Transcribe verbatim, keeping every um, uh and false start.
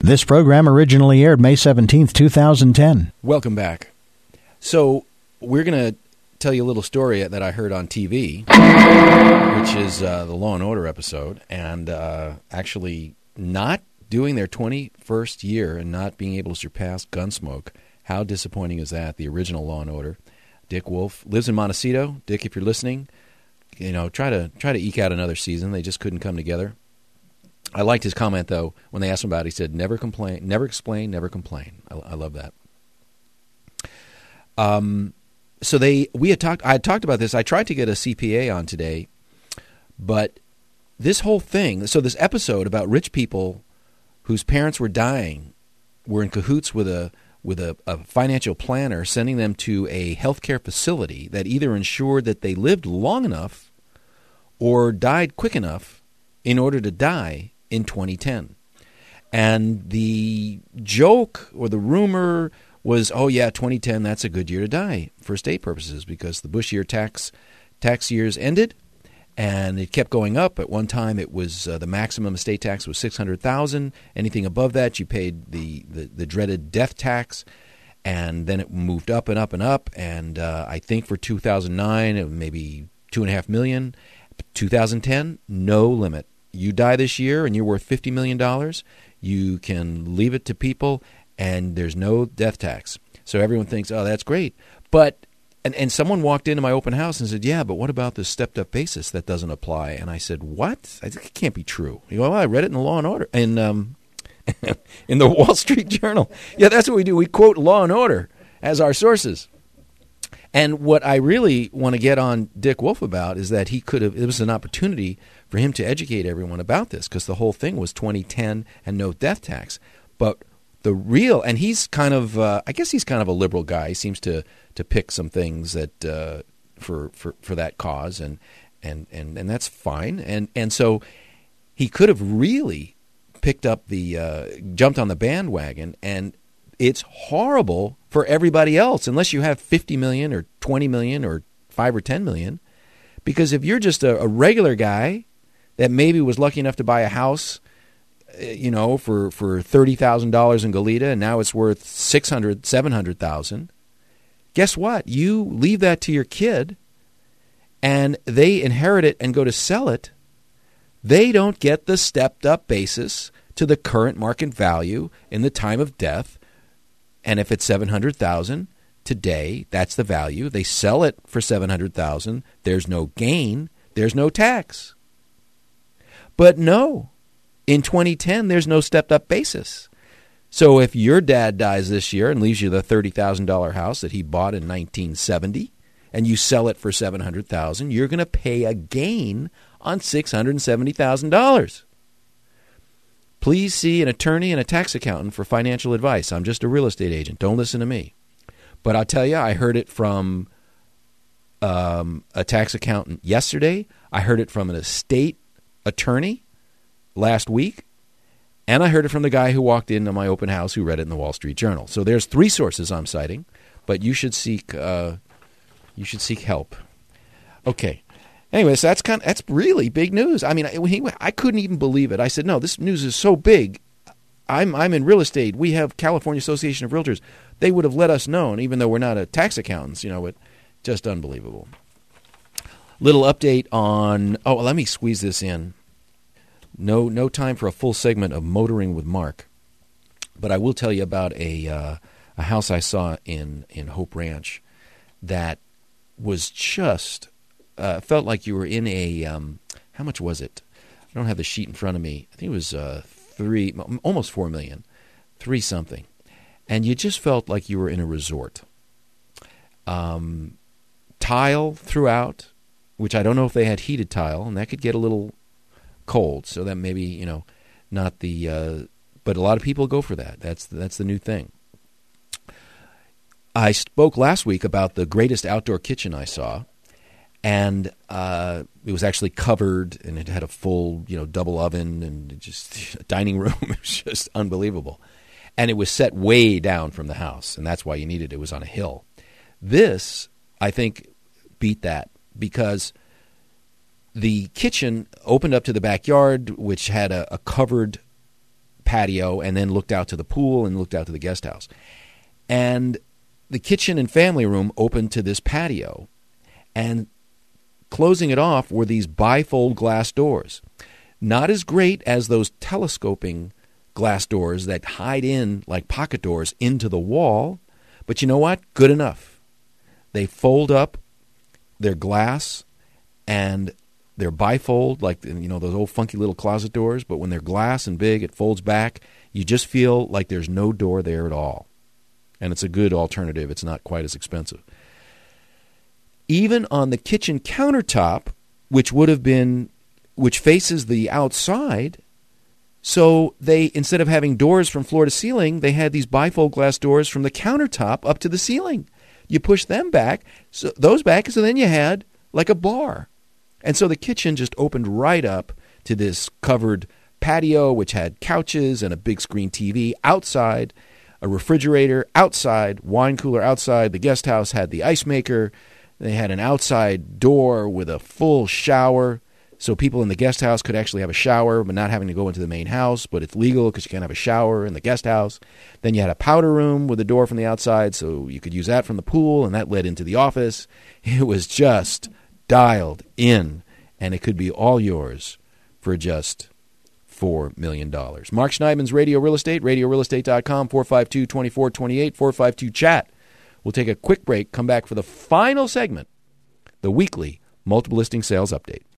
This program originally aired May seventeenth, two thousand ten. Welcome back. So we're going to tell you a little story that I heard on T V, which is uh, the Law and Order episode, and uh, actually not doing their twenty-first year and not being able to surpass Gunsmoke. How disappointing is that? The original Law and Order. Dick Wolf lives in Montecito. Dick, if you're listening, you know, try to try to eke out another season. They just couldn't come together. I liked his comment, though, when they asked him about it. He said, never complain, never explain, never complain. I, I love that. Um, so they, we had talked, I had talked about this. I tried to get a C P A on today, but this whole thing, so this episode about rich people whose parents were dying were in cahoots with a with a, a financial planner sending them to a healthcare facility that either ensured that they lived long enough or died quick enough in order to die in twenty ten. And the joke or the rumor was, oh yeah, twenty ten, that's a good year to die for state purposes because the Bush year tax tax years ended and it kept going up. At one time it was uh, the maximum estate tax was six hundred thousand dollars. Anything above that you paid the, the, the dreaded death tax, and then it moved up and up and up. And uh, I think for two thousand nine it was maybe two and a half million. two thousand ten, no limit. You die this year and you're worth fifty million dollars, you can leave it to people and there's no death tax. So everyone thinks, oh, that's great. But and, and someone walked into my open house and said, yeah, but what about the stepped-up basis that doesn't apply? And I said, what? I said, it can't be true. You go, well, I read it in the Law and Order, in, um, in the Wall Street Journal. Yeah, that's what we do. We quote Law and Order as our sources. And what I really want to get on Dick Wolf about is that he could have, it was an opportunity for him to educate everyone about this because the whole thing was twenty ten and no death tax. But the real, and he's kind of, uh, I guess he's kind of a liberal guy. He seems to, to pick some things that uh, for, for for that cause, and and, and, and that's fine. And and so he could have really picked up the, uh, jumped on the bandwagon, and it's horrible for everybody else unless you have fifty million or twenty million or five or ten million. Because if you're just a, a regular guy that maybe was lucky enough to buy a house, you know, for, for thirty thousand dollars in Goleta, and now it's worth six hundred thousand dollars, seven hundred thousand dollars, guess what? You leave that to your kid, and they inherit it and go to sell it. They don't get the stepped-up basis to the current market value in the time of death. And if it's seven hundred thousand dollars today, that's the value. They sell it for seven hundred thousand dollars. There's no gain. There's no tax. But no, in twenty ten, there's no stepped-up basis. So if your dad dies this year and leaves you the thirty thousand dollars house that he bought in nineteen seventy, and you sell it for seven hundred thousand dollars, you're going to pay a gain on six hundred seventy thousand dollars. Please see an attorney and a tax accountant for financial advice. I'm just a real estate agent. Don't listen to me. But I'll tell you, I heard it from um, a tax accountant yesterday. I heard it from an estate attorney last week. And I heard it from the guy who walked into my open house who read it in the Wall Street Journal. So there's three sources I'm citing, but you should seek uh, you should seek help. Okay. Anyways, that's kind of, that's really big news. I mean, I, I couldn't even believe it. I said, no, this news is so big. I'm I'm in real estate. We have California Association of Realtors. They would have let us know, and even though we're not a tax accountants, you know, it just unbelievable. Little update on, oh, let me squeeze this in. No no time for a full segment of Motoring with Mark, but I will tell you about a uh, a house I saw in, in Hope Ranch that was just, uh, felt like you were in a, um, how much was it? I don't have the sheet in front of me. I think it was uh, three, almost four million, three something. And you just felt like you were in a resort. Um, tile throughout, which I don't know if they had heated tile, and that could get a little cold, so that maybe, you know, not the, uh, but a lot of people go for that. That's that's the new thing. I spoke last week about the greatest outdoor kitchen I saw, and uh, it was actually covered, and it had a full, you know, double oven and just a dining room. It was just unbelievable. And it was set way down from the house, and that's why you needed it. It was on a hill. This, I think, beat that because the kitchen opened up to the backyard, which had a, a covered patio and then looked out to the pool and looked out to the guest house. And the kitchen and family room opened to this patio. And closing it off were these bifold glass doors. Not as great as those telescoping glass doors that hide in like pocket doors into the wall. But you know what? Good enough. They fold up, they're glass, and they're bifold, like, you know, those old funky little closet doors. But when they're glass and big, it folds back. You just feel like there's no door there at all. And it's a good alternative. It's not quite as expensive. Even on the kitchen countertop, which would have been, which faces the outside, so they, instead of having doors from floor to ceiling, they had these bifold glass doors from the countertop up to the ceiling. You push them back, so those back, so then you had like a bar. And so the kitchen just opened right up to this covered patio, which had couches and a big screen T V outside, a refrigerator outside, wine cooler outside. The guest house had the ice maker. They had an outside door with a full shower, so people in the guest house could actually have a shower, but not having to go into the main house. But it's legal because you can't have a shower in the guest house. Then you had a powder room with a door from the outside, so you could use that from the pool, and that led into the office. It was just dialed in, and it could be all yours for just four million dollars. Mark Schneidman's Radio Real Estate, radio real estate dot com, four five two, two four two eight, four five two, chat. We'll take a quick break, come back for the final segment, the weekly multiple listing sales update.